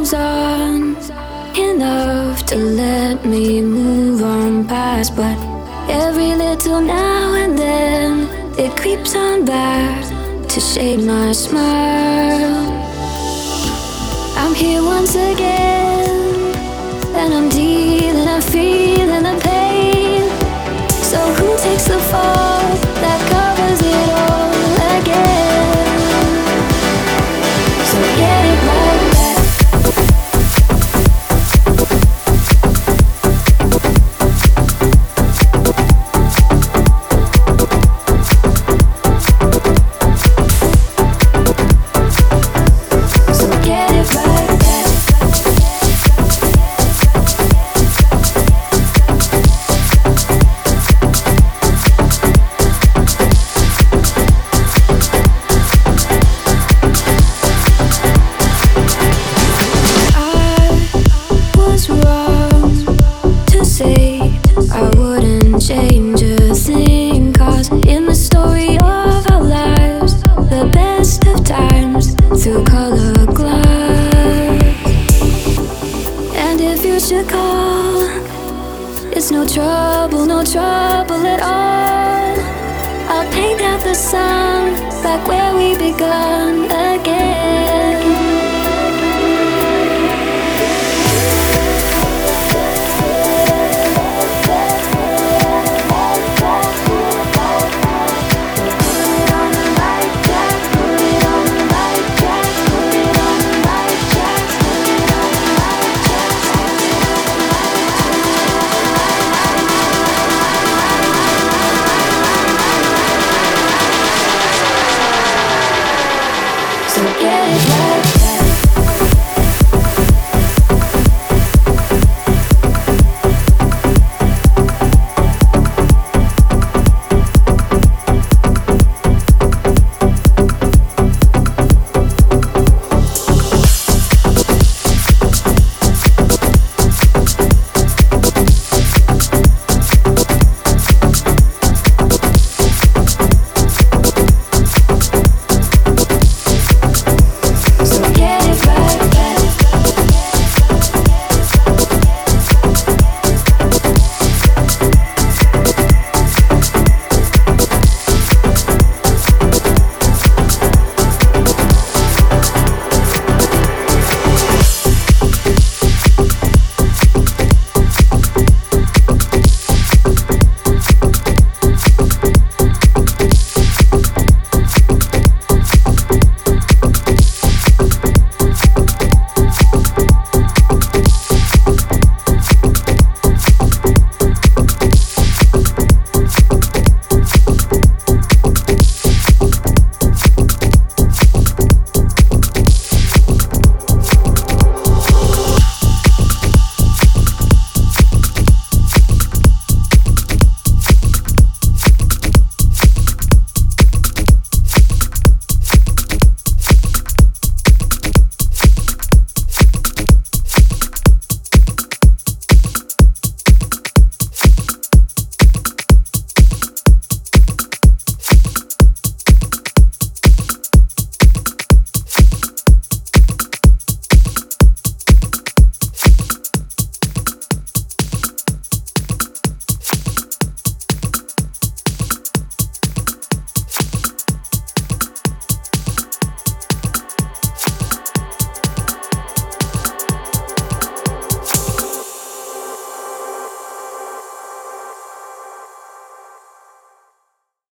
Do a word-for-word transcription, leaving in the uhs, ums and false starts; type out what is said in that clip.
moves on, enough to let me move on past. But every little now and then it creeps on back to shade my smile. I'm here once again, and I'm dealing, I'm feeling the pain. So who takes the fall that covers it all again? So get it right back. Change a thing, 'cause in the story of our lives, the best of times through color glass. And if you should call, it's no trouble, no trouble at all. I'll paint out the sun back where we begun